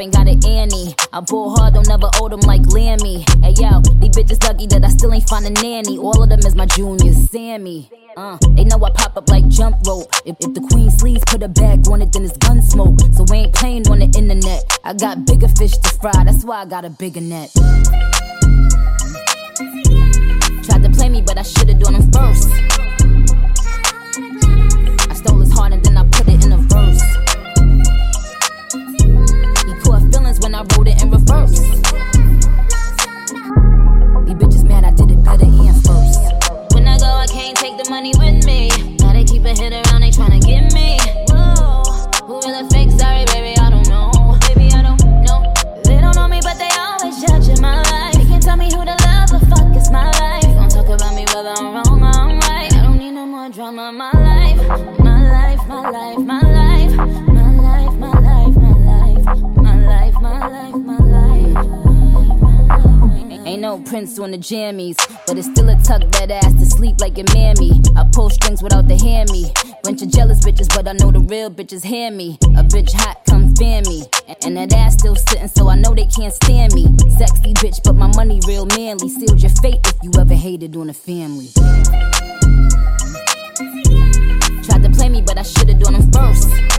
ain't got an Annie. I ball hard, don't never owe them like Lammy. Hey yo, these bitches lucky that I still ain't find a nanny. All of them is my juniors, Sammy. They know I pop up like jump rope. If the queen sleeves put a bag on it, then it's gun smoke. So we ain't playing on the internet. I got bigger fish to fry, that's why I got a bigger net. Tried to play me, but I should've done him first. I stole his heart and then I put it in a verse. He caught feelings when I wrote it in reverse. These bitches mad I did it better and first. When I go, I can't take the money with me. Now they keep a hit around, they tryna get me. Whoa, who really fake? Sorry, baby, I don't know. Baby, I don't know. They don't know me, but they always judging my life. They can't tell me who to love, but fuck, it's my life. Don't talk about me whether I'm wrong or I'm right. I don't need no more drama, my life. My life, my life, my life. My life, my life, my life. My life, my life, my life. Ain't no Prince on the jammies, but it's still a tuck that ass to sleep like your mammy. I pull strings without the hammy. Bunch of jealous bitches, but I know the real bitches hear me. A bitch hot, come fan me. And that ass still sitting, so I know they can't stand me. Sexy bitch, but my money real manly. Sealed your fate if you ever hated on a family. Tried to play me, but I should've done him first.